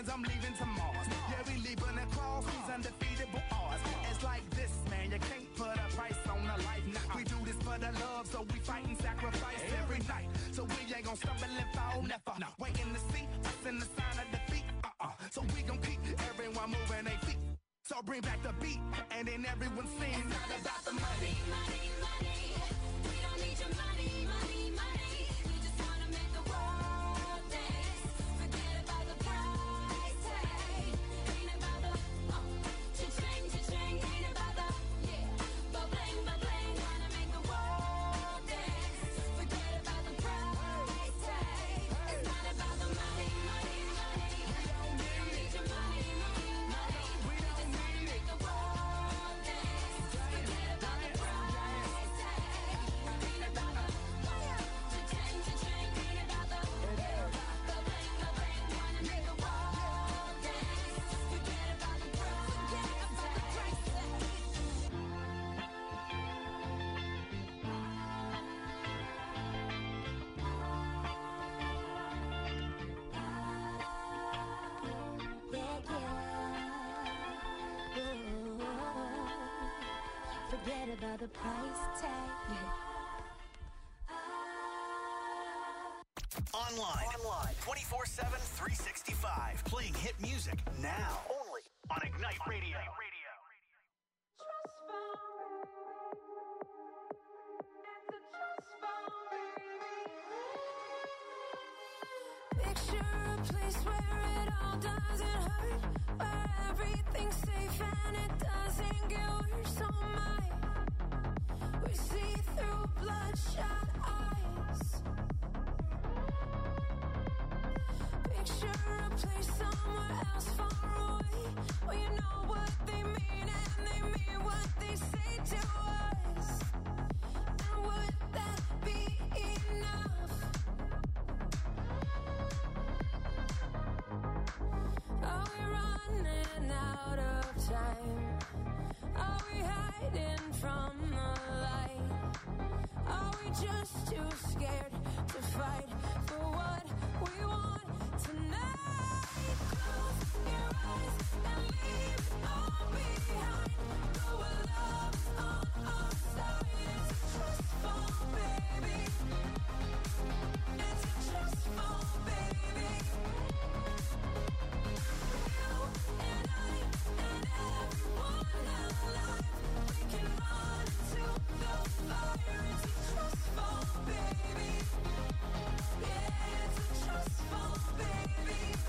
I'm leaving to Mars. Yeah, we leaving across these undefeatable odds. It's like this, man, you can't put a price on a life. Nah, we do this for the love, so we fight and sacrifice every night. So we ain't gon' stumble and fall, never. Waiting to see us in the sign of defeat. So we gon' keep everyone moving their feet. So bring back the beat, and then everyone sings. It's not about the money, money, money. We don't need your money, money, money. We just wanna make the world dance. Forget about the price tag. Ain't about the cha-ching, cha-ching. Ain't about the ba-bling, ba-bling. Wanna make the world dance. Forget about the price tag. It's not about the money, money, money. We don't need your money, money, money. We just wanna make the world dance. Forget about the price tag. Ain't about the cha-ching, cha-ching. Ain't about the ba-bling, ba-bling. Wanna make the world dance. Forget about the price tag. Forget about the price tag. Online 24/7, 365. Playing hit music now. Only on Ignite Radio. Picture a place where it all doesn't hurt, where everything's safe and it doesn't get worse. Oh my, we see through bloodshot eyes. Picture a place somewhere else far away, where you know what they mean and they mean what they say to us. And would that be enough? Are we running out of time? Are we hiding from the light? Are we just too scared to fight for what we want tonight? Close your eyes and leave it all behind. Know our love's on our side. It's a trust fall, baby. It's a trust fall, baby. You and I and everyone alive, we can run to the fire. It's a trust fall, baby. Yeah, it's a trust fall, baby.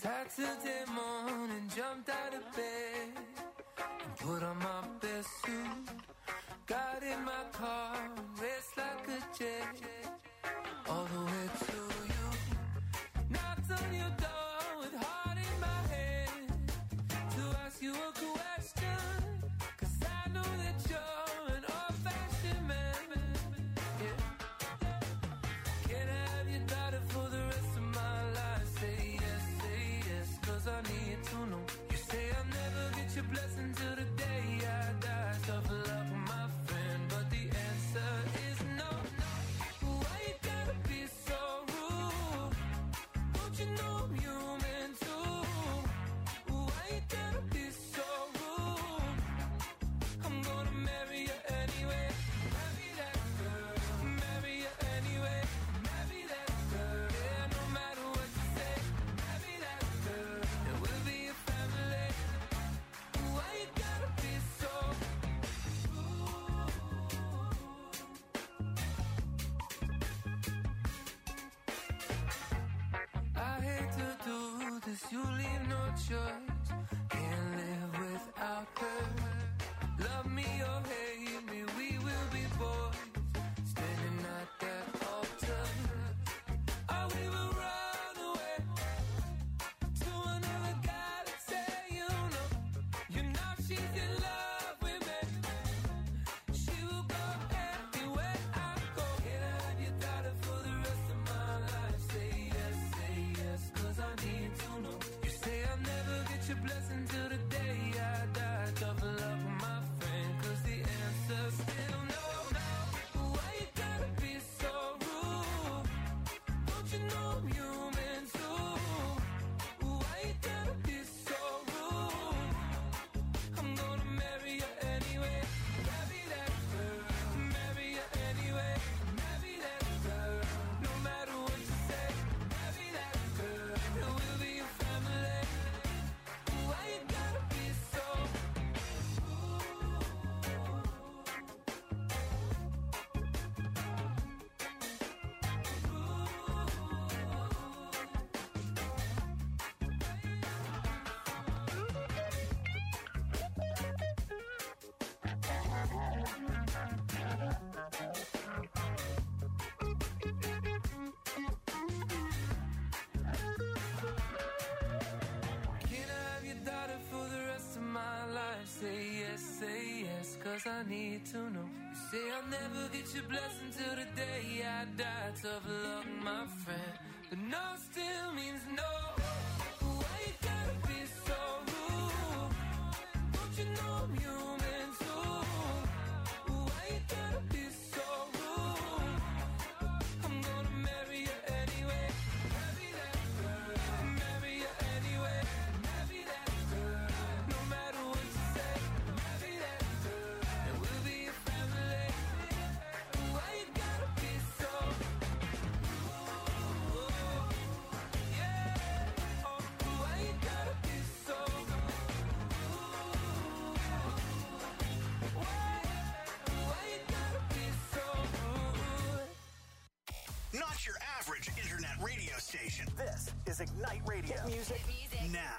Saturday morning, jumped out of bed and put on my best suit. Got in my car and raced like a jet all the way to you. Knocked on your door with heart in my head to ask you a question, 'cause I know that you're an old-fashioned man. Yeah. Can I have your daughter for the rest of my life? Say yes, 'cause I need to know. You say I'll never get your blessing till the day I die. Tough luck, my friend, but the answer is no. Why you gotta be so rude? Don't you know I'm human too? Why you gotta be so rude? I'm gonna marry you anyway. Marry that girl. Marry you anyway. Marry that girl. Yeah, no matter what you say. Marry that girl. And we'll be a family. Why you gotta be so rude? I hate to do this, you leave no choice. Can't live without her. Love me or hate me, we will be boys. Standing at that altar. Oh, we will run away to another galaxy, you know she's in love with me. She will go anywhere I go. Can I have your daughter for the rest of my life? Say yes, 'cause I need to know. You say I'll never get your blessing till the day I die. Tough luck, my friend, 'cause the answer's still no. Why you gotta be so rude? Don't you know I'm human too? Why you gotta be so rude? I'm gonna marry you anyway. Marry that girl. Marry you anyway. Marry that girl. No matter what you say. Marry that girl. And we'll be a family. Why you gotta be so rude? Can I have your daughter for the rest of my life? Say yes, 'cause I need to know. You say I'll never get your blessing till the day I die. Tough luck, my friend, but no still means no. Why you gotta be so rude? Don't you know I'm human too? Why you gotta be so rude? I'm gonna marry you anyway. Marry that girl. Marry you anyway. Marry that girl. No matter what you say. Marry that girl. And we'll be a family. Why you gotta be so rude? Yeah. Oh, why you gotta be so rude? Why you gotta be so rude? Not your average internet radio station. This is Ignite Radio. Hit music now.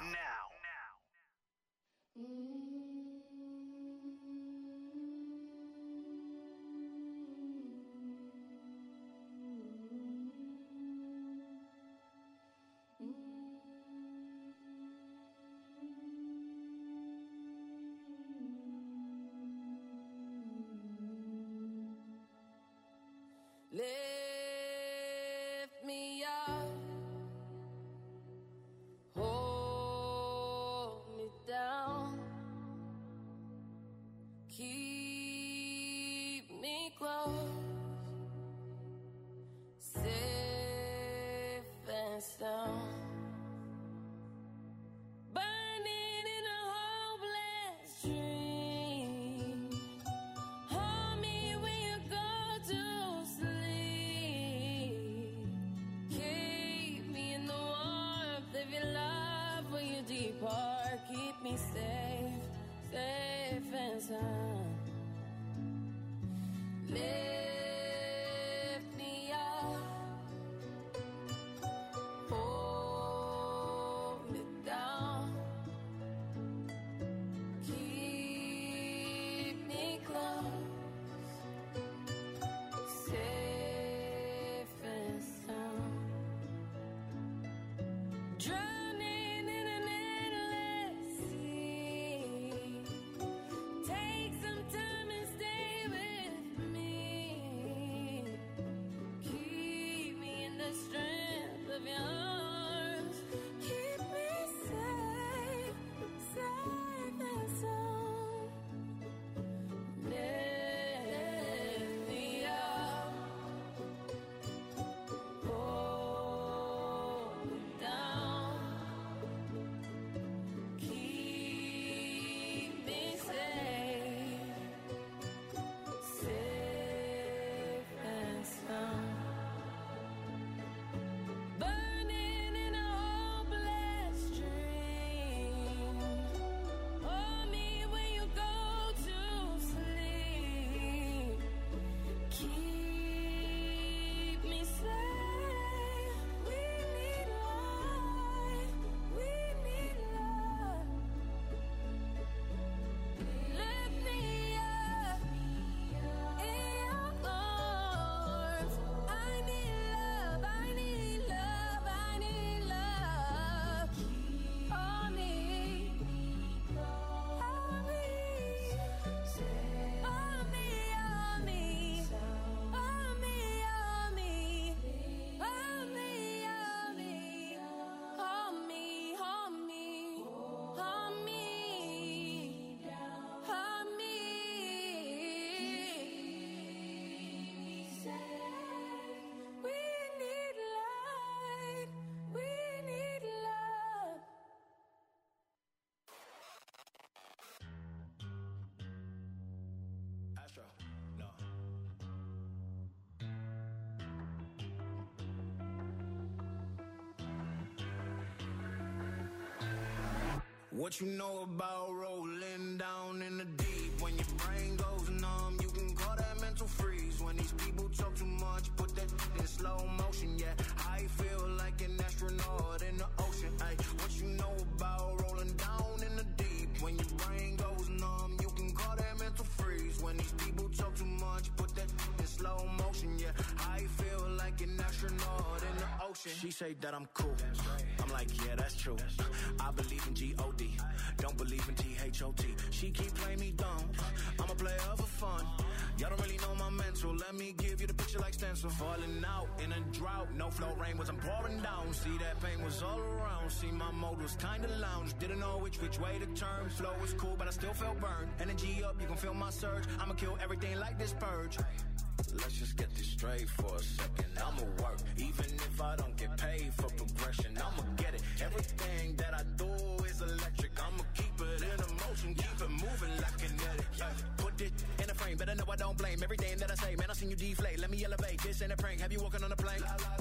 Lift me up, hold me down, keep me close, safe and sound. Burning in a hopeless dream. Hold me when you go to sleep. Keep me in the warmth of your love when you depart. Keep me safe, safe and sound. Lift me up, hold me Astro. No. What you know about rolling down in the deep? When your brain goes numb, you can call that mental freeze. When these people talk too much, put that in slow motion. Yeah, I feel like an astronaut in the ocean. Ay, what you know about rolling down in the deep? When your brain goes numb, you can call that mental freeze. When these people talk too much, put that in slow motion. Yeah, I feel like an astronaut in the ocean. She say that I'm cool. I'm like, yeah, that's true. I believe in G-O-D. Don't believe in T-H-O-T. She keep playing me dumb. I'm a player for fun. Y'all don't really know my mental. Let me give you the picture like stencil. Falling out in a drought. No flow rain was I'm pouring down. See that pain was all around. See my mode was kinda lounge. Didn't know which way to turn. Flow was cool but I still felt burned. Energy up, you can feel my surge. I'ma kill everything like this purge. Let's just get this straight for a second. I'ma work, even if I don't get paid for progression. I'ma get it. Everything that I do is electric. I'ma keep it in motion, keep it moving like kinetic. Put it in a frame, better know I don't blame everything that I say. Man, I seen you deflate. Let me elevate. This ain't a prank. Have you walking on a plane?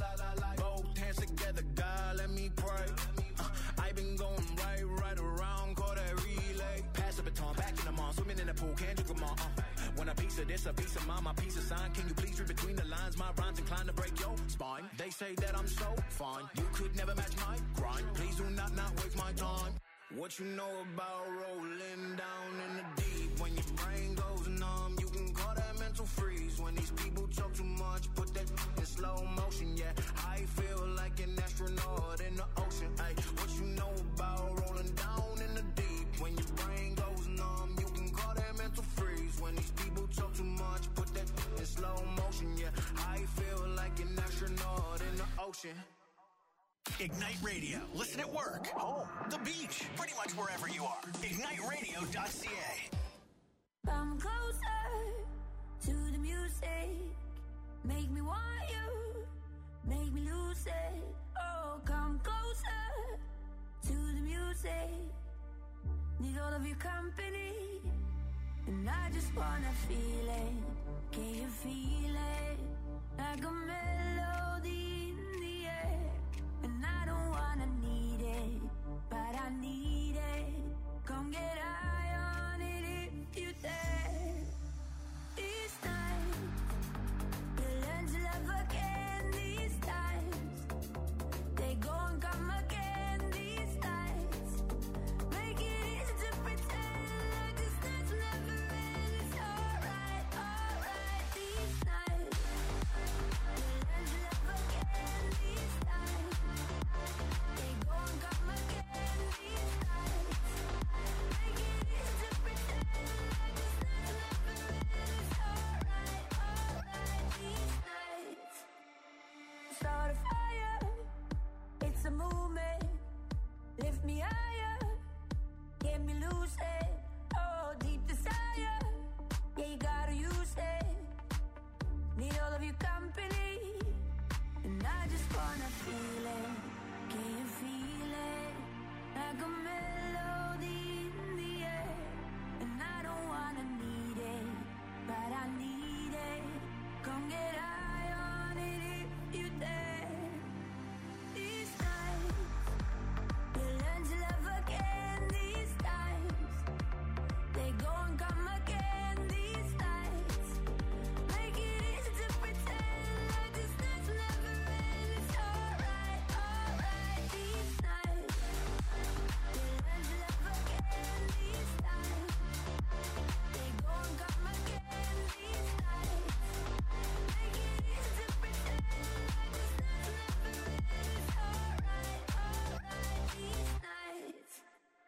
Both hands together, God, let me pray. I been going right around, call that relay. Pass the baton, back in the mall, swimming in the pool, can't drink them all. When a piece of this, a piece of mine, my piece of sign. Can you please read between the lines? My rhymes inclined to break your spine. They say that I'm so fine. You could never match my grind. Please do not waste my time. What you know about rolling down in the deep? When your brain goes numb, you can call that mental freeze. When these people talk too much, put that in slow motion. Yeah, I feel like an astronaut in the ocean. Ay, what you know about rolling down in the deep? When your brain goes numb, you can call that mental freeze. When these people talk too much, put that in slow motion. Yeah, I feel like an astronaut in the ocean. Ignite Radio. Listen at work, home, the beach, pretty much wherever you are. IgniteRadio.ca. Come closer to the music. Make me want you. Make me lose it. Oh, come closer to the music. Need all of your company. And I just wanna feel it. Can you feel it? Like a melody in the air. And I don't wanna need it, but I need it. Come get high on it if you dare. These nights, you learn to love again. These times, they go and come again. These nights, make it easy to pretend like this night's never end. It's alright. These nights, you learn to love again. These times. They go and come again these nights. Make it easy to pretend like this night's never end. It's alright these nights. Start a fire, it's a movement. Lift me higher, get me lucid. Oh, deep desire, yeah, you gotta use it. Need all of your company, and I just wanna feel it. Can you feel it? Like a melody in the air. And I don't wanna need it, but I need it. Come get high on it if you dare. These nights, you learn to love again. These times, they go and come again. These nights, make it easy to pretend like this night's never end. It's alright. These nights, you learn to love again. These times, they go and come again. These nights, make it easy to pretend like this night's never end. It's alright. These nights.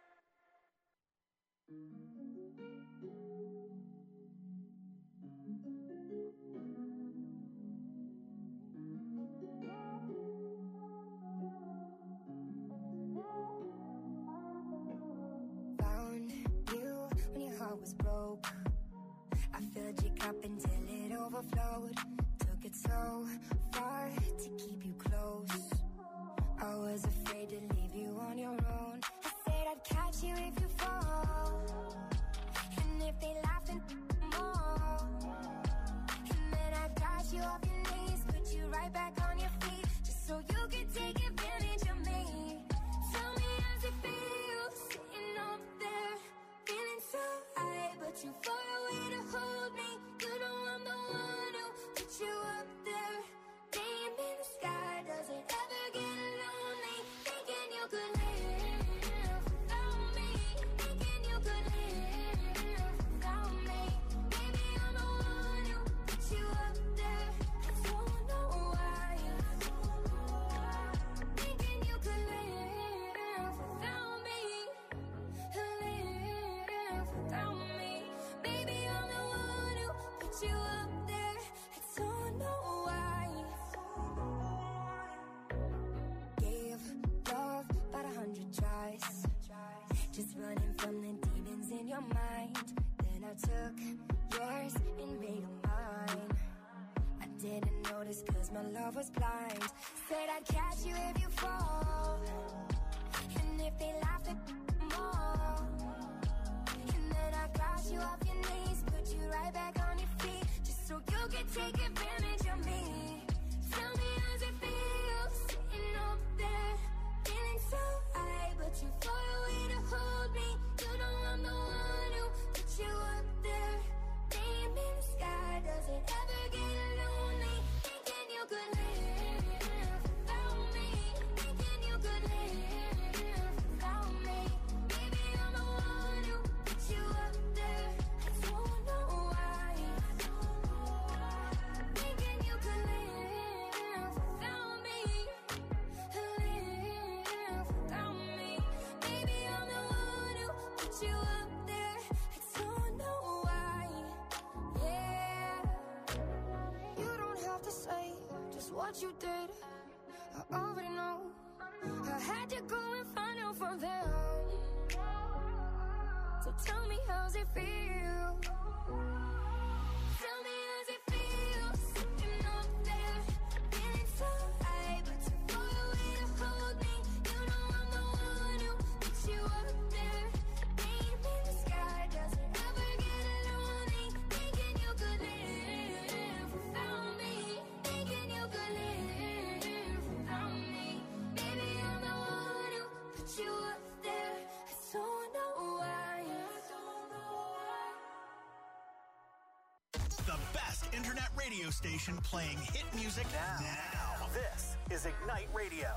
Found you when your heart was broke. I filled your cup until it overflowed. Took it so far to keep you close. I was afraid to leave you on your own. I said I'd catch you if you fall. And if they laugh, then more. but you far away to hold me. You know I'm the one who put you up there. Name in the sky, does it ever get lonely? Thinking you could live without me. Thinking you could live without me. Maybe I'm the one who put you up there. I don't know why. Thinking you could live without me. Live without me. Baby, I'm the one who put you up there. I don't know why. Gave love about 100 tries, just running from the demons in your mind. Then I took yours and made them mine. I didn't notice cause my love was blind. Said I'd catch you if you fall, and if they laughed at more. And then I got you off your knees, put you right back on your feet, just so you could take advantage of me. Tell me how's it feel, sitting up there, feeling so high, but you far away to hold me. You know I'm the one who put you up there. Name in the sky, does it ever get lonely? Thinking you could live without me. Thinking you could live without me. Maybe I'm the one who put you up there. I don't know why. Thinking you could live without me. Live without me. Maybe I'm the one who put you up there. I don't know why. Yeah. You don't have to say just what you did. I already know. I had to go and find out from them. So tell me how's it feel? Tell me how's it feel, sitting up there, feeling so high, but you far away to hold me. You know I'm the one who put you up there. Name in the sky, does it ever get lonely? Thinking you could live without me. Thinking you could live without me. Baby, I'm the one who put you up there. I don't know why. The best internet radio station playing hit music now. This is Ignite Radio.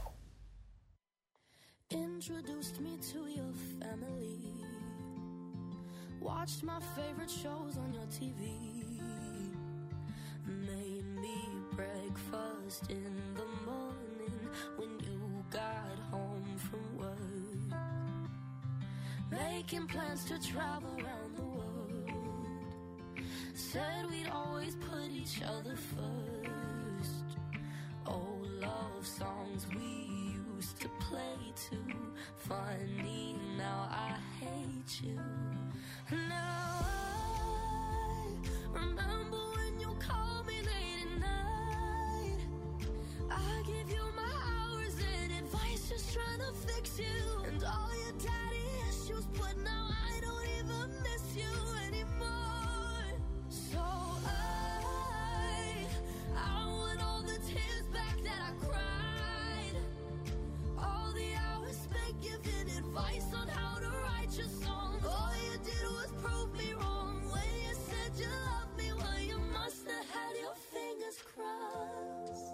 Introduced me to your family. Watched my favorite shows on your TV. Made me breakfast in the morning when you got home from work. Making plans to travel around the world. Said we'd always put each other first. Old love songs we used to play too. Funny, now I hate you. Now I remember when you called me late at night. I give you my hours and advice, just trying to fix you. And all your daddy issues, but now I don't even miss you anymore. So I want all the tears back that I cried. All the hours spent giving advice on how to write your songs. All you did was prove me wrong when you said you loved me. Well, you must have had your fingers crossed.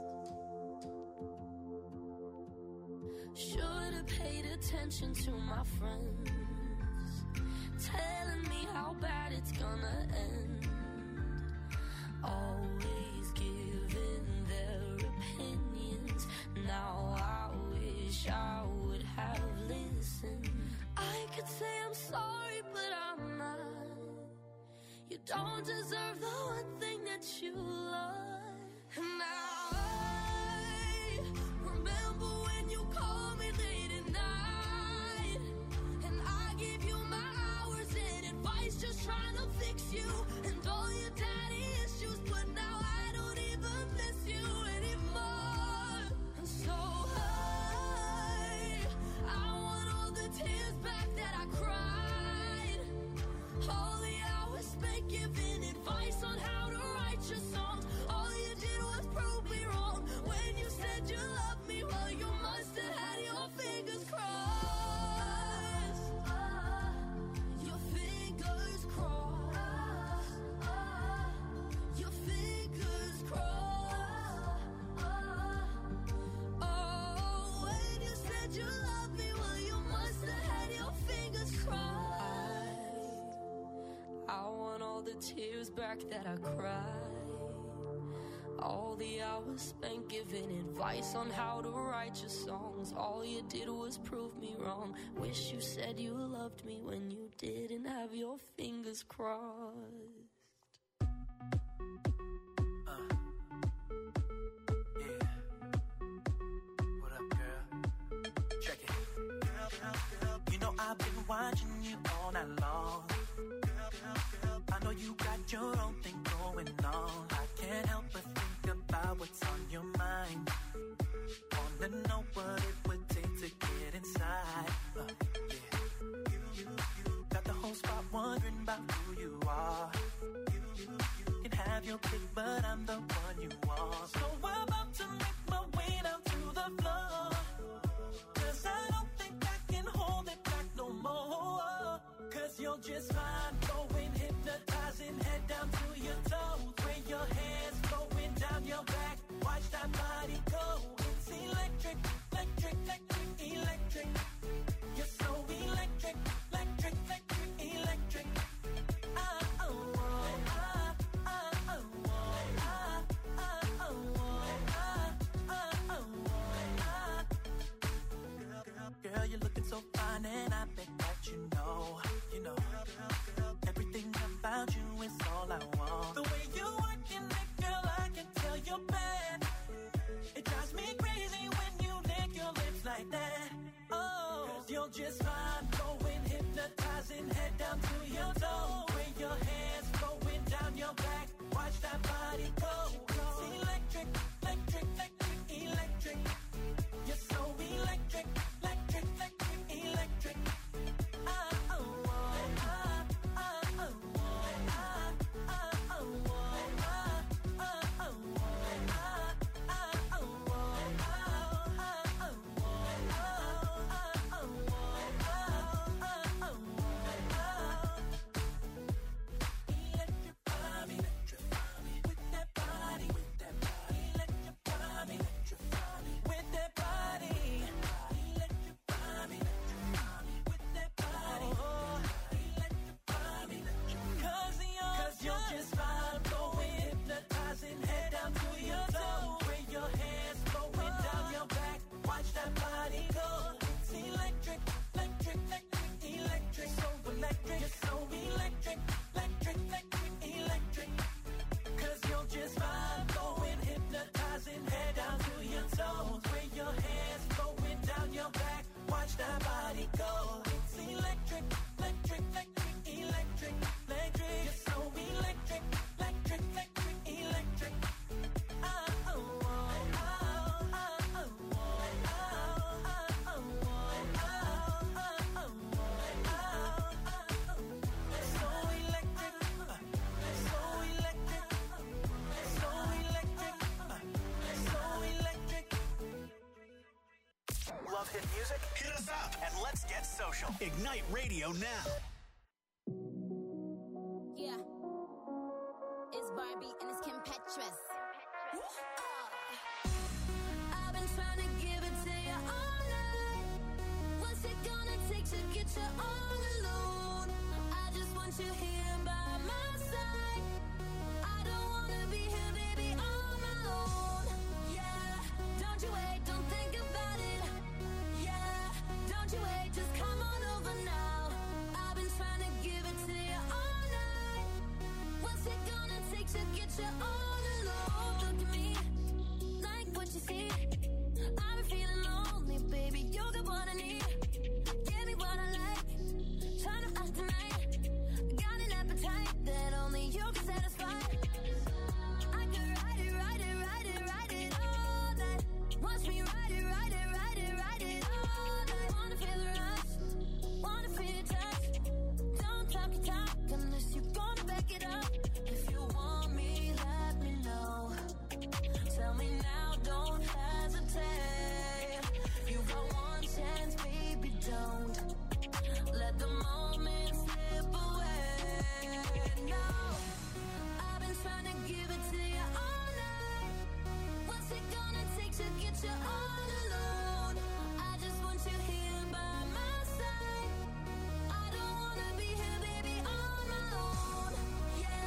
Should have paid attention to my friends, telling me how bad it's gonna end. Always giving their opinions. Now I wish I would have listened. I could say I'm sorry, but I'm not. You don't deserve the one thing that you love. And now I remember when you called me late at night. And I gave you my hours and advice, just trying to fix you. And all your daddy issues, but now I don't even miss you anymore. And so I want all the tears back that I cried. All the hours spent giving advice on how to write your songs. All you did was prove me wrong when you said you loved me. Well, you must have had your fingers crossed. Your fingers crossed. the tears back that I cried. All the hours spent giving advice on how to write your songs. All you did was prove me wrong. Wish you said you loved me when you didn't have your fingers crossed. Yeah. What up, girl? Check it. You know I've been watching you all night long. I know you got your own thing going on. I can't help but think about what's on your mind. Wanna know what it would take to get inside. Yeah. You got the whole spot wondering about who you are. You can have your pick, but I'm the one you want. So I'm about to make my way down to the floor. 'Cause I don't think I can hold it back no more. 'Cause you're just fine, going hypnotizing, head down to your toes. Where your hands going down your back, watch that body go. It's electric, electric, electric, electric. You're so electric, electric, electric, electric. Girl, you're looking so fine, and I bet that you know, everything about you is all I want. The way you working it, girl, I can tell you're bad. It drives me crazy when you lick your lips like that. Oh, 'cause you're just fine, going hypnotizing, head down to your toes. Where your hands going down your back, watch that body go. It's electric, electric, electric, electric. You're so electric, electric, electric, electric. That body go. It's electric, electric, electric, electric, electric. You're so electric, electric, electric, electric. So electric, so electric, so electric, so electric. Love hit music? Hit us up and let's get social. Ignite Radio now. Yeah. It's Barbie and it's Kim Petras. I've been trying to give it to you all night. What's it gonna take to get you all alone? I just want you here by my side. I don't wanna be here, baby, on my own. Yeah, don't you wait, don't think about it. Yeah, don't you wait, just come on over now. I've been trying to give it to you all night. What's it gonna take to get you all alone? Look at me, like what you see. I've been feeling lonely, baby, you got what I need. Give me what I like, try to act tonight. Got an appetite that only you can satisfy. I could ride it, ride it, ride it, ride it all night. Watch me ride it, ride it, ride it, ride it all night. Wanna feel the rush, wanna feel your touch. Don't talk your talk unless you're gonna back it up. If you want me, let me know. Tell me now, don't hesitate. You got one chance, baby, don't let the moment slip away. No, I've been trying to give it to you all night. What's it gonna take to get you all alone? I just want you here by my side. I don't wanna be here, baby, on my own. Yeah,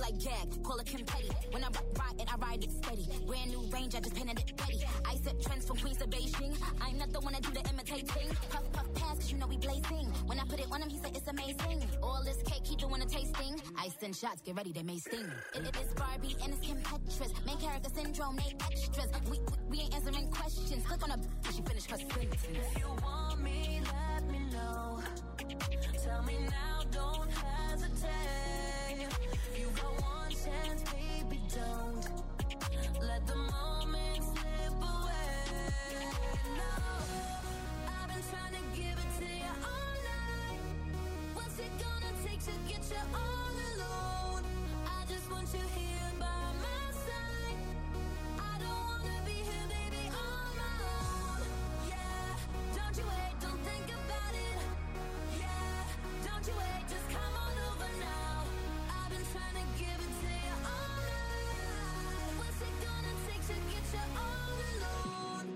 like gag, call it confetti. When I ride it, I ride it steady. Brand new range, I just painted it ready. I set trends from Queens to Beijing. I'm not the one that do the imitating. Puff, puff, pass, cause you know we blazing. When I put it on him, he said it's amazing. All this cake, he doing a tasting. I send shots, get ready, they may sting. It is Barbie and it's Kim Petras. Main character syndrome, they extras. We ain't answering questions. Click on a she finished her sentence. If you want me, let me know. Tell me now, don't hesitate. You got one chance, baby, don't let the moment slip away. No, I've been trying to give it to you all night. What's it gonna take to get you all alone? I just want you here by my side. I don't wanna be here, baby, on my own. Yeah, don't you wait, don't think about it. Yeah, don't you wait, just come on over now. I've been trying to give it to you all night. What's it gonna take to get you all alone?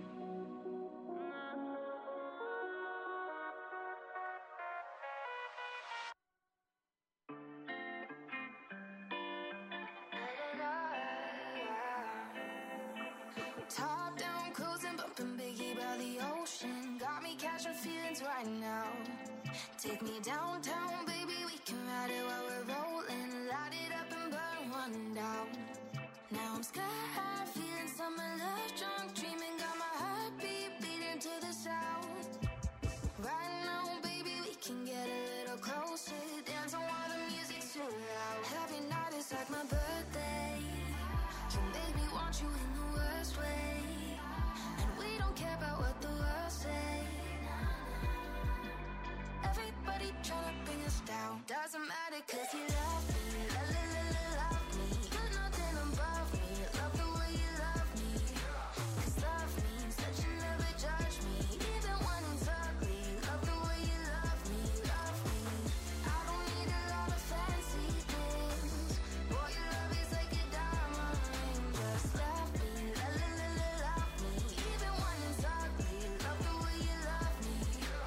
Top down, cruising, bumping Biggie by the ocean. Got me catching feelings right now. Take me downtown, baby, we can ride it while we're rolling. Light it up and burn one down. Now I'm sky high, feeling summer love, drunk, dreaming, got my heartbeat beating to the sound. Right now, baby, we can get a little closer. Dance while the music's too loud. Every night is like my birthday. You made me want you in the worst way. And we don't care about what the world say. Everybody tryna bring us down. Doesn't matter cause you love me. Love me. Put nothing above me. Love the way you love me. Cause love means that you never judge me. Even when it's ugly. Love the way you love me. Love me. I don't need a lot of fancy things. Boy, your love is like a diamond ring. Just love me. Love me. Even when it's ugly. Love the way you love me.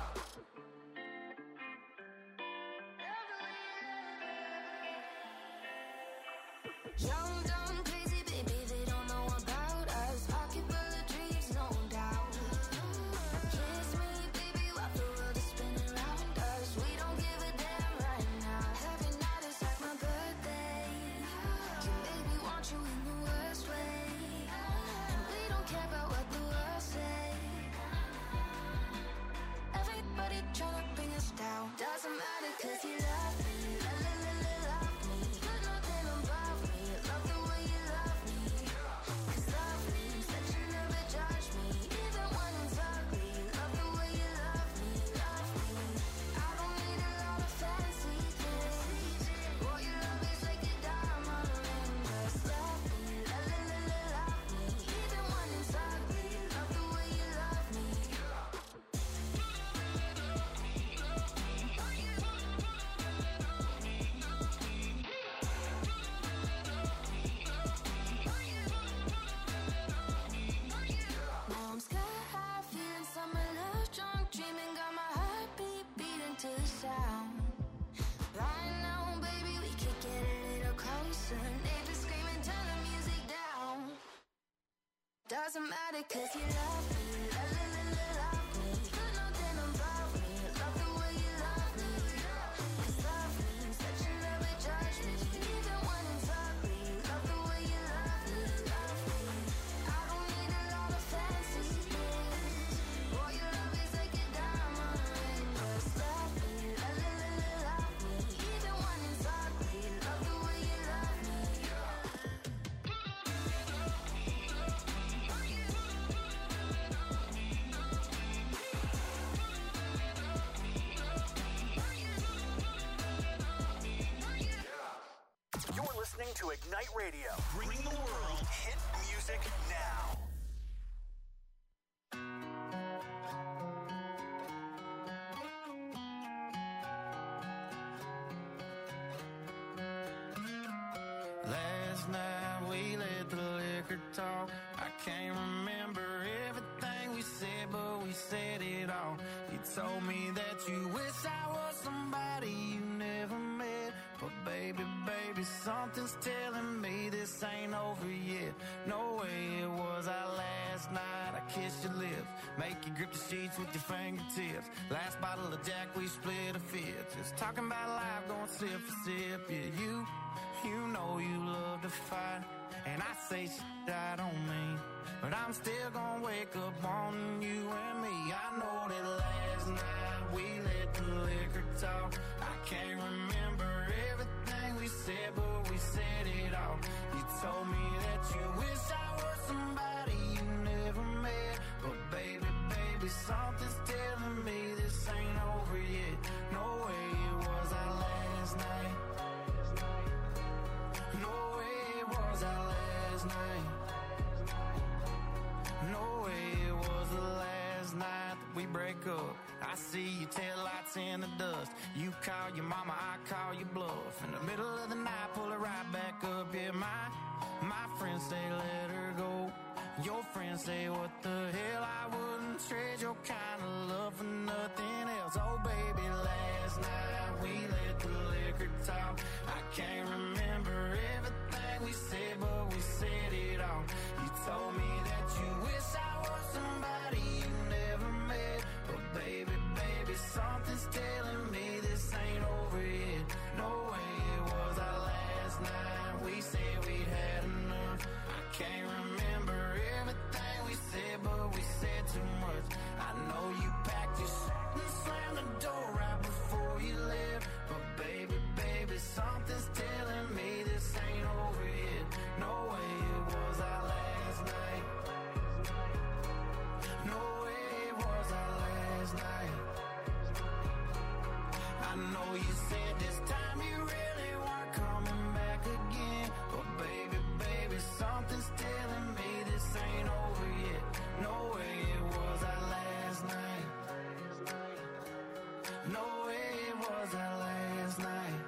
Young, dumb, crazy, baby, they don't know about us. Pocket full of dreams, no doubt. Kiss me, baby, while the world is spinning around us. We don't give a damn right now. Every night is like my birthday. You made me want you in the worst way. And we don't care about what the world say. Everybody tryna bring us down. Doesn't matter cause you love me. Love me. Put nothing above me. Love the way you love me. Cause love means that you never judge me. Even when it's ugly. Love the way you love me. Love me. I don't need a lot of fancy things. Boy, your love is like a diamond ring. Just love me. Love me. Even when it's ugly. Love the way you love me. Now I'm sky high, feeling summer love, drunk, dreaming, got my heartbeat beating to the sound. Right now, baby, we could get a little closer. Neighbors screaming, turn the music down. Doesn't matter cause you love me. Love me. Put nothing above me. Love the way you love me. Cause love means that you never judge me. Even when it's ugly. Love the way you love me. Love me. I don't need a lot of fancy things. Boy, your love is like a diamond ring. Just love me. Love me. Even when it's ugly. Love the way you love me. You're listening to Ignite Radio, bringing the world hit music now. Last night we let the liquor talk. I can't remember everything we said, but we said it all. You told me that you wish I was somebody you never met, but baby, baby, baby, something's telling me this ain't over yet. No way it was our last night. I kissed your lips, make you grip the sheets with your fingertips. Last bottle of Jack, we split a fifth. Just talking about life, going sip for sip. Yeah, you know you love to fight, and I say shit I don't mean, but I'm still gonna wake up on you and me. I know that last night we let the liquor talk. I can't remember everything we said, but we said it all. You told me that you wish I was somebody you never met, but baby, baby, something's telling me this ain't over yet. No way it was our last night. No way it was our last night. No way it was the last night that we break up. I see your taillights in the dust. You call your mama, I call your bluff. In the middle of the night, pull it right back up. Yeah, my friends say let her go. Your friends say what the hell, I wouldn't trade your kind of love for nothing else. Oh baby, last night we let the liquor talk. I can't remember everything we said, but we said it all. You told me that you wish I was somebody you never met, but baby, baby, something's telling me this ain't over yet. No way it was our last night. We said we'd had enough. I can't remember everything we said, but we said too much. I know you packed your shit and slammed the door right before you left, but baby, baby, something's telling me this ain't over yet. No way it was our last night. No way it was our last night. I know you said this time you really weren't coming back again, but baby, baby, something's telling me this ain't over yet. No way it was our last night. No way it was our last night.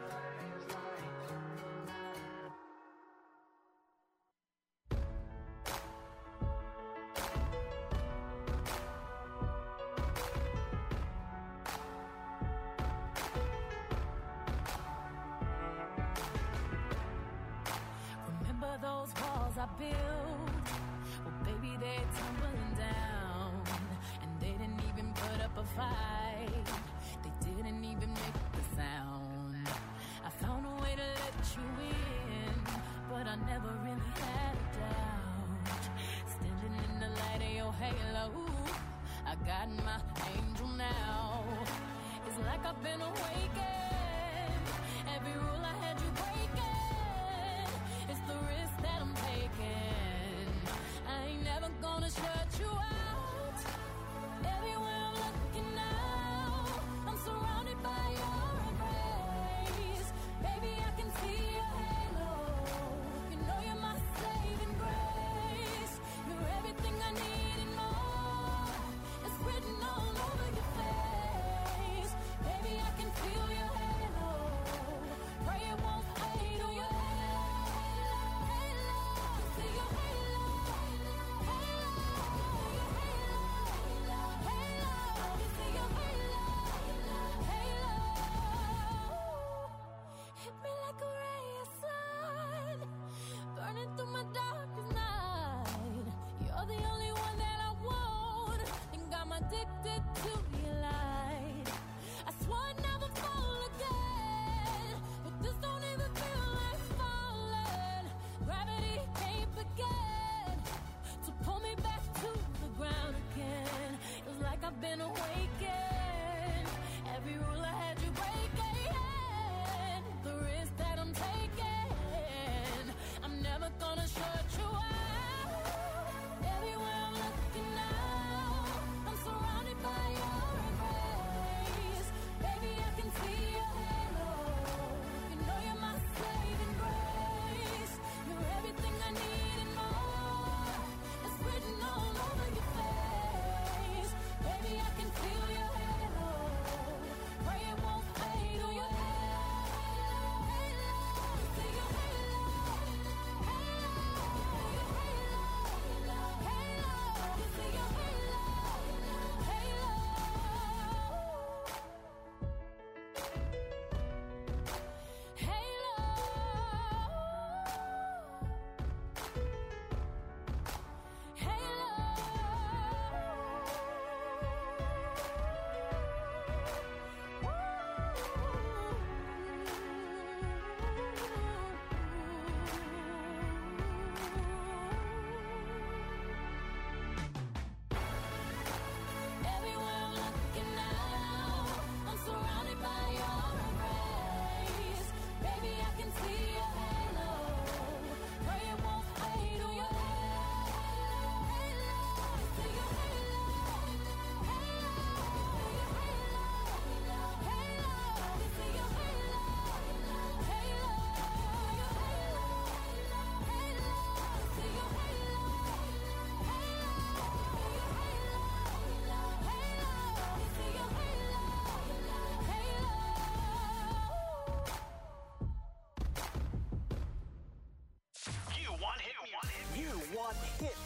Remember those walls I built? Well, baby, they're tumbling down, and they didn't even put up a fight. They didn't even make the sound. I found a way to let you in, but I never really had a doubt. Standing in the light of your halo, I got my angel now. It's like I've been awakened. Every rule I had you breaking. It's the risk that I'm taking. I ain't never gonna shut you out. Everywhere I'm looking now,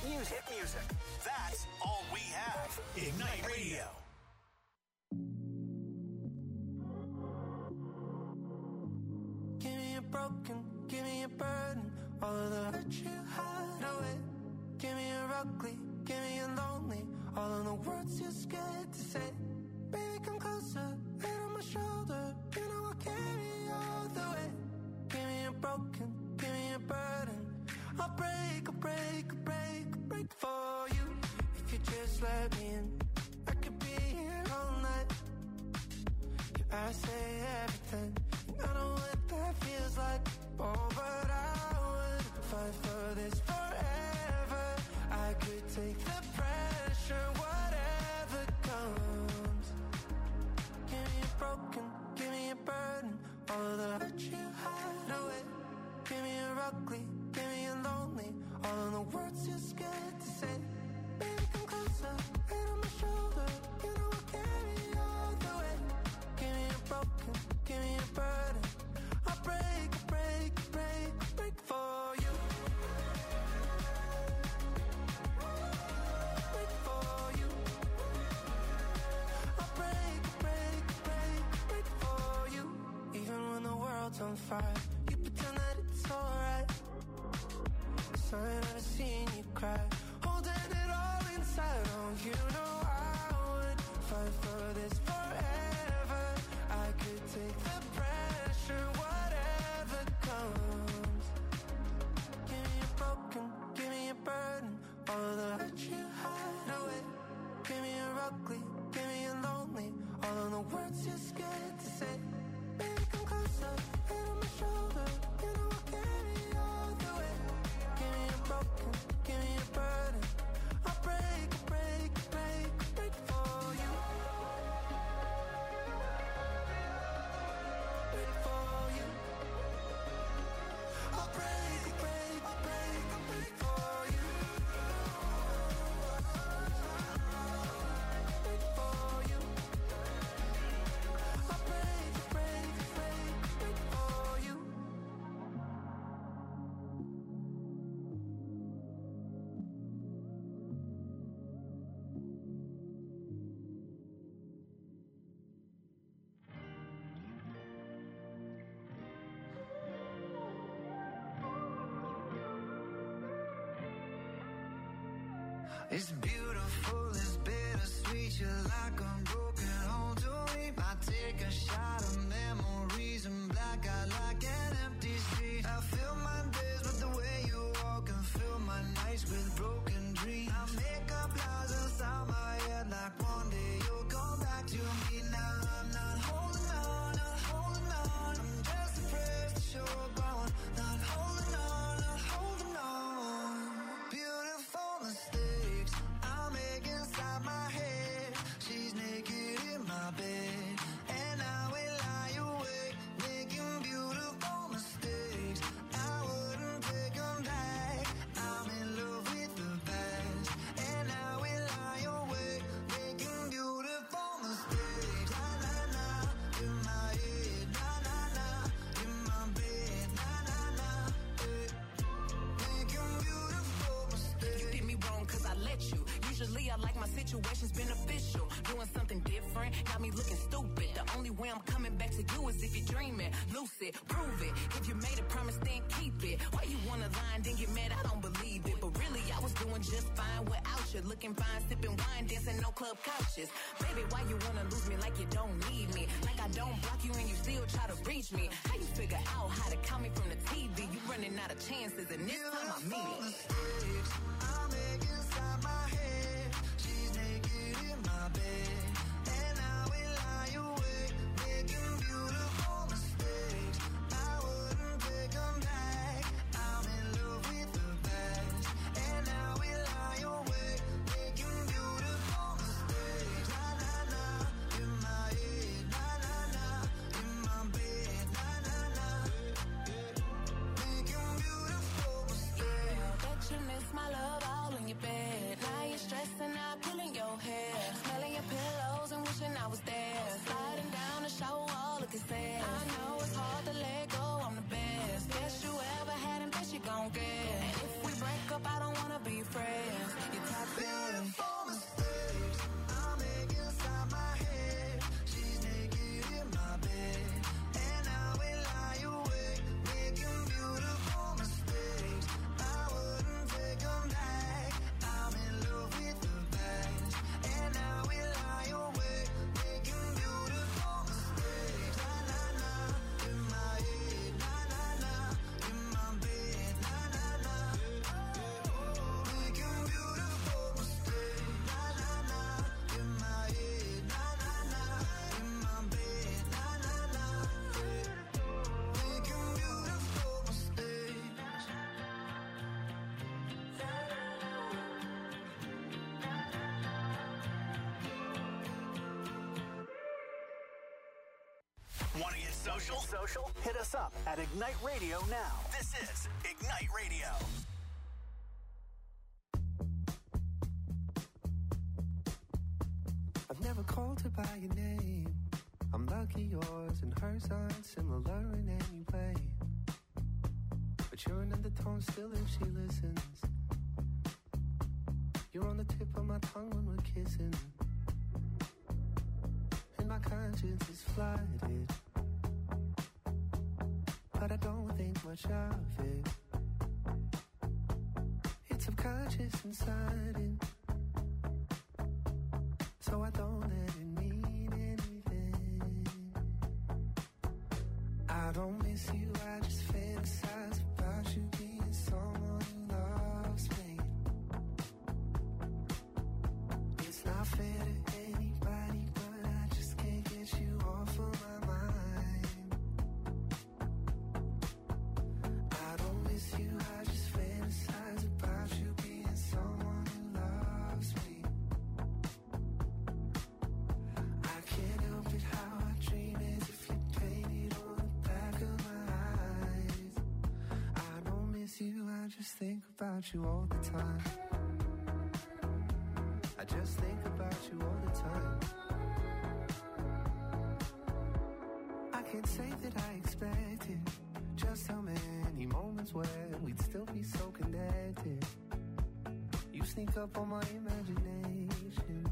music. Hit music. That's all we have. Ignite Radio. Give me a broken, give me a burden, all of the hurt you hide away. Give me a ugly, give me a lonely, all of the words you're scared to say. Baby, come closer, head on my shoulder, you know I'll carry all the way. Give me a broken, give me a burden, I'll break, I'll break, I'll break, I'll break for you. If you just let me in, I could be here all night. I say everything, and I know what that feels like. Oh, but I would fight for this forever. I could take the pressure, whatever comes. Give me a broken, give me a burden, all of the hurt you hide away. Give me a ugly, give me a lonely, all of the words you're scared to say. Baby, come closer, head on my shoulder, you know I'll carry all the way. Give me a broken, give me a burden, I'll break, break, break, break for you. Break for you. I'll break, break, break, break for you. Even when the world's on fire, you pretend that it's alright. 'Cause I ain't never seen you cry, holding it all inside. Oh, you know I would fight for this forever. I could take the pressure, whatever comes. Give me a broken, give me a burden, all of the hurt you hide away. Give me a ugly, give me a lonely, all of the words you're scared to say. Baby, come closer, head on my shoulder, you know I'll carry all the way. Give me a broken, give me a burden, I'll break, break, break, break for you. Break for you. I'll break, break, break, break for you. Break for you. I'll break, break, break, break for you. It's beautiful, it's bittersweet. You're like a broken home to me. I take a shot of memories and black out like an empty street. I fill my days with the way you walk and fill my nights with broken dreams. I make up lies inside my head like one day you'll come back to me. Now I'm not holding on, not holding on. I'm just afraid that you're gone. Not holding on, not holding on. Beautiful mistakes I make inside my head. She's naked in my bed, and I will lie awake, making beautiful mistakes. I wouldn't take them back. I'm in love with the past, and I will lie awake, making beautiful mistakes. Na na na, in my head. Na na na, in my bed. Na na na, making beautiful mistakes. You did me wrong cause I let you. Usually I like my situations beneficial. Doing something different, got me looking stupid. The only way I'm coming back to you is if you're dreaming. Lucid, prove it. If you made a promise, then keep it. Why you wanna lie and then get mad? I don't believe it. But really, I was doing just fine without you. Looking fine, sipping wine, dancing no club couches. Baby, why you wanna lose me like you don't need me? Like I don't block you and you still try to reach me. How you figure out how to count me from the TV? You running out of chances and this time I mean it. Mistakes I make inside my head. She's naked in my bed, and I will lie awake, making beautiful mistakes. I wouldn't take them back. I'm in love with the past, and I will lie awake, making beautiful mistakes. Na na na, in my head. Na na na, in my bed. Na na na, making beautiful mistakes. Bet you miss my love all in your bed. Now you're stressing out, pulling your hair, smelling your pillows and wishing I was there. Sliding down Social? Hit us up at Ignite Radio now. This is Ignite Radio. I've never called her by your name. I'm lucky yours and hers aren't similar in any way. But you're an undertone still if she listens. You're on the tip of my tongue when we're kissing. And my conscience is flooded, but I don't think much of it. It's subconscious and sudden, so I don't let it mean anything. I don't miss you, I just fantasize about you being someone who loves me. It's not fair to anybody, but I just can't get you off of my mind. I don't miss you, I just fantasize about you being someone who loves me. I can't help it how I dream as if you painted on the back of my eyes. I don't miss you, I just think about you all the time. I just think about you all the time. I can't say that I expected just how many moments where we'd still be so connected. You sneak up on my imagination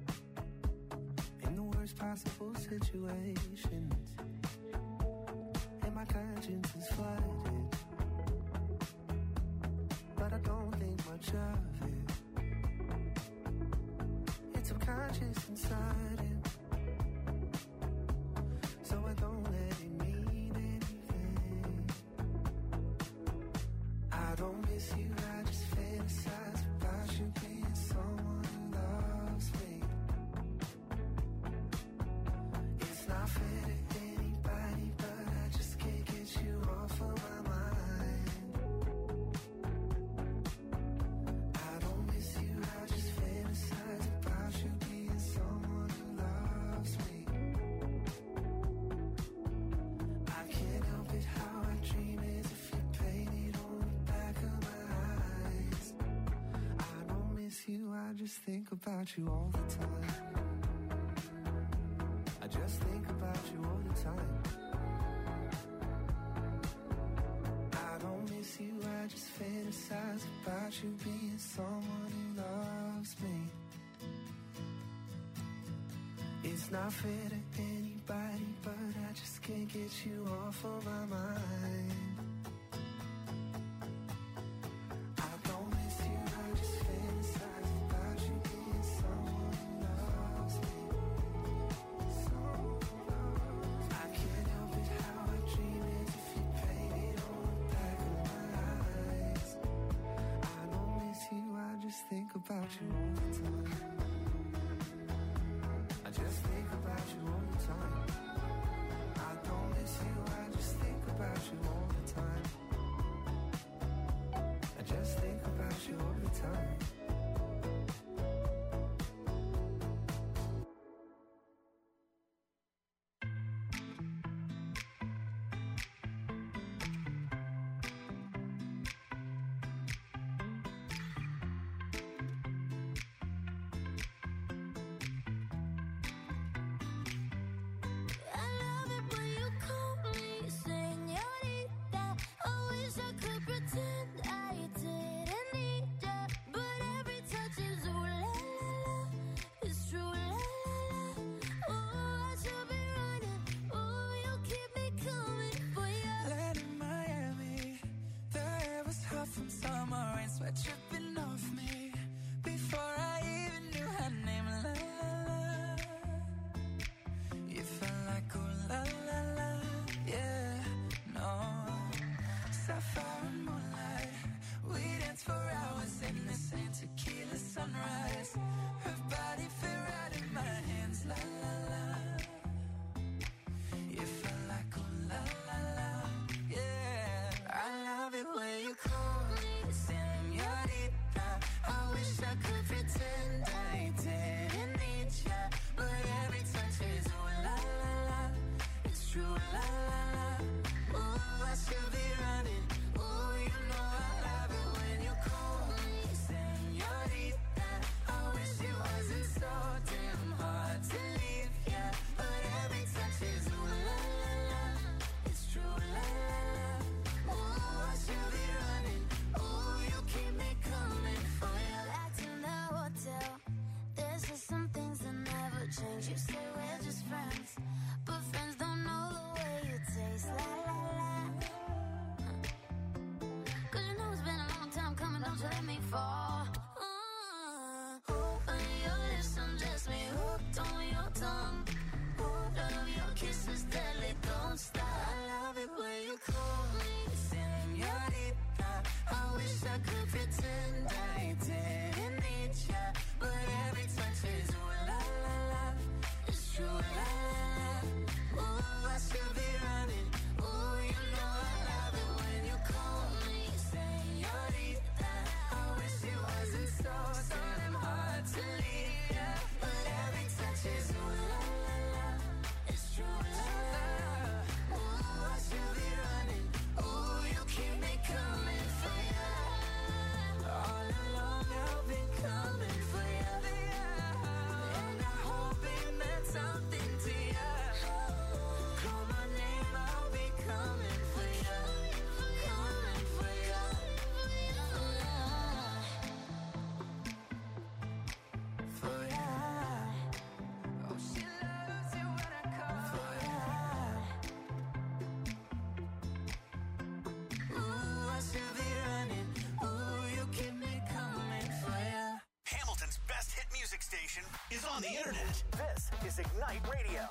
in the worst possible situations, and my conscience is flooded, but I don't think much of it. It's subconscious and sudden, so I don't let it mean anything. I don't miss you, I just fantasize about you being someone who loves me. It's not fair to anybody, but I just can't get you off of my mind. I don't miss you, I just fantasize about you being someone who loves me. I can't help it how I dream as if you painted on the back of my eyes. I don't miss you, I just think about you all the time. I just think about you all the time. I don't miss you, I just fantasize about you being someone who loves me. It's not fair to anybody, but I just can't get you off of my mind. I don't miss you, I just fantasize about you being someone who loves me. I can't help it how I dream as if you painted on the back of my eyes. I don't miss you, I just think about you all the time. I just think about you all the time. I don't miss you, I just think about you all the time. I just think about you all the time. I love it when you call me señorita. I wish I could pretend I didn't need ya, but every touch is ooh la la la. It's true la la la. Oh, I should be running. Oh, you keep me coming for ya. Land in Miami, the air was hot from summer rain, sweat dripping off me before I even knew her name. La la la, you felt like ooh la la la, yeah, no. Sapphire and moonlight, we danced for hours in the same tequila sunrise. Her body fit right in my hands, la la la. You felt like ooh la la la, yeah. I love it when you call me señorita. I wish I could pretend I didn't need ya, but every touch is ooh la la la. It's true la la should be running. Ooh, you know I love it when you call me señorita. I wish it wasn't so damn hard to leave, yeah. But every touch is ooh la la la. It's true la la la. Ooh, I should be running. Ooh, you keep me coming for you. Back in the hotel, there's just some things that never change. You say we're just friends, but friends don't know the way you taste. La la la. Cause you know it's been a long time coming, don't you let me fall. On your lips, undress me, hooked on your tongue. Love your kisses, deadly, don't stop. I love it when you call me señorita. I wish I could pretend I didn't need ya, but every touch is ooh la la la. It's true la la la. Ooh, I should be running. Ooh, you know I love it when you call me señorita. I wish it wasn't so damn hard to leave ya, but every touch is ooh la la la. It's true la la la. Ooh, I should be running. Ooh, you keep me coming for ya. All along I've been coming for ya, and I hope it meant something to ya. Call my name, I'll be coming for ya, coming for ya, for ya. Oh, she loves it when I call for ya. Ooh, I should be running. Ooh, you keep me coming for ya. Hamilton's best hit music station is on the internet. This is Ignite Radio.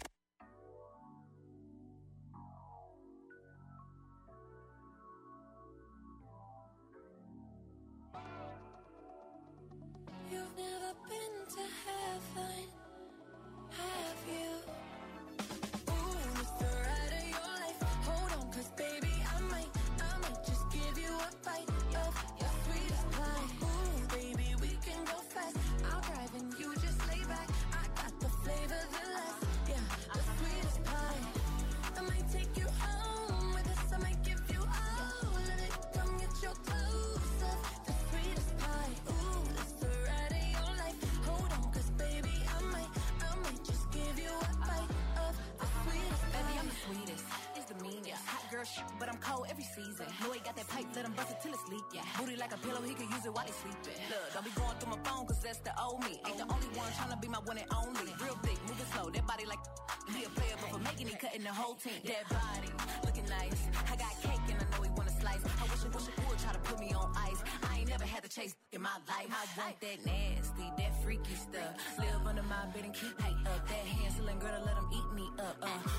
You've never been to heaven, have you? Ooh, it's the ride of your life. Hold on, 'cause baby, I might just give you a bite of your sweetest pie. Ooh, baby, we can go fast. I'll drive and you just lay back. I got the flavor, the last, yeah, the sweetest pie. I might take you home with us. I might give you all of it. Come get your clothes up. The sweetest pie. Ooh, it's the ride of your life. Hold on, 'cause baby, I might just give you a bite of the sweetest pie. Baby, I'm the sweetest. It's the meanest. Hot girl shit, but I'm cold every season. Know he got that pipe, let him bust it till it's leak. Yeah. Booty like a pillow, he could use it while he's sleeping. Look, don't be going through my phone, 'cause that's the old me. Ain't the only one tryna be my one and only. Real big, moving slow, that body like he a player, but for making it, cutting the whole team. That body, looking nice. I got cake and I know he wanna slice. I wish it would try to put me on ice. I ain't never had to chase in my life. I want that nasty, that freaky stuff. Live under my bed and keep me up. That Hansel girl to let him eat me up.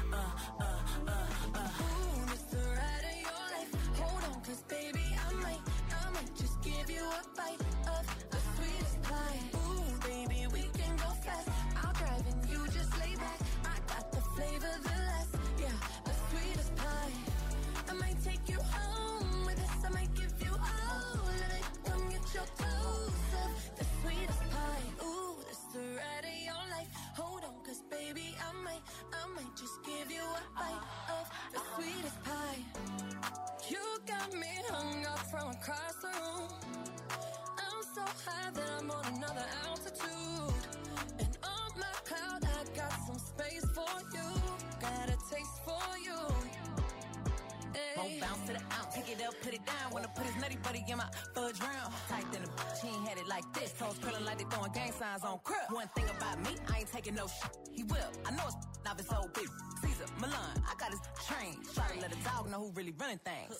Ooh, it's the ride of your life. Hold on, 'cause baby, I might just give you a bite of the sweetest pie. Ooh, baby, we can go fast. I'll drive and you just lay back. I got the flavor, the last, yeah, the sweetest pie. I might take you home with us. I might give you all of it. Come get your clothes up. The sweetest pie. Ooh, it's the ride of your life. Hold on, 'cause baby, I might just give you a bite of the sweetest pie. You got me hung up from across the room. I'm so high that I'm on another altitude. And on my cloud, I got some space for you. Got a taste for you. Won't bounce to the ounce, pick it up, put it down. Wanna put his nutty buddy in my fudge round. Tight than a bitch, he ain't had it like this. Toes curling like they throwing gang signs on crib. One thing about me, I ain't taking no shit. He will, I know it's not his old bitch. Caesar, Milan, I got his train. Try to let a dog know who really running things.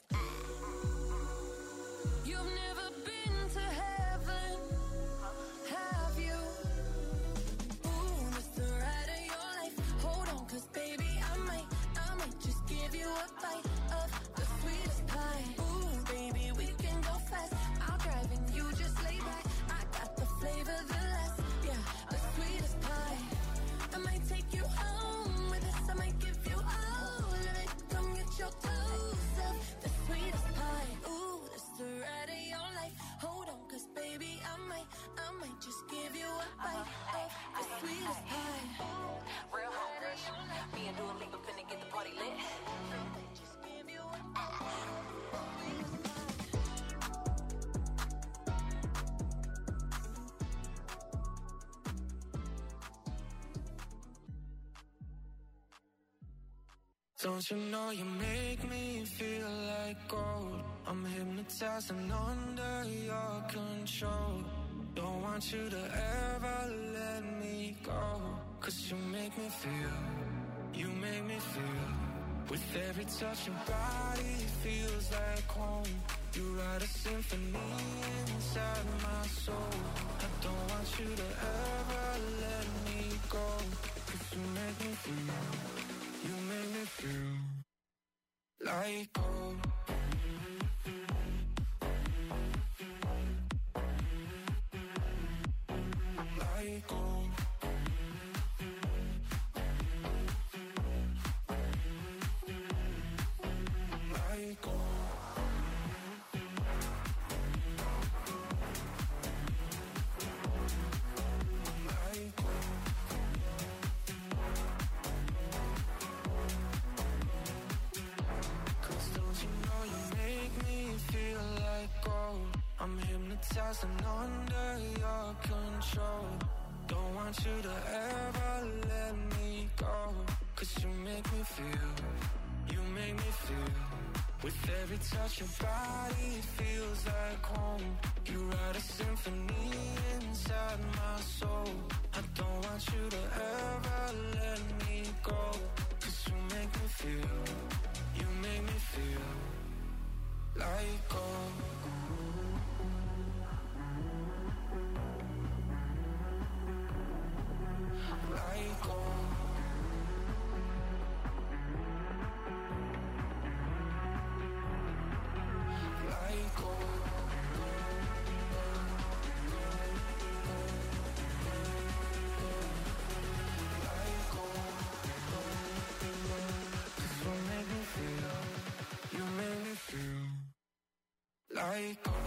You've never been to heaven, have you? Ooh, it's the ride of your life. Hold on, 'cause baby, I might just give you a bite of the sweetest pie. Ooh, baby, we can go fast. I'll drive and you just lay back. I got the flavor, the last, yeah, the sweetest pie. I might take you home with us. I might give you all of it. Come get your clothes up. The sweetest pie. Ooh, it's the ride of your life. Hold on, 'cause baby, I Don't you know you make me feel like gold? I'm hypnotized and under your control. Don't want you to ever let me go. 'Cause you make me feel, you make me feel. With every touch your body feels like home. You write a symphony inside my soul. I don't want you to ever let me go. 'Cause you make me feel, you make me feel like gold. Like gold. Like gold. Like gold. I'm hypnotized and under your control. Don't want you to ever let me go. 'Cause you make me feel, you make me feel. With every touch your body feels like home. You write a symphony inside my soul. I don't want you to ever let me go. 'Cause you make me feel, you make me feel like gold. Like gold. Like gold. Like gold. 'Cause you make me feel, you make me feel like gold.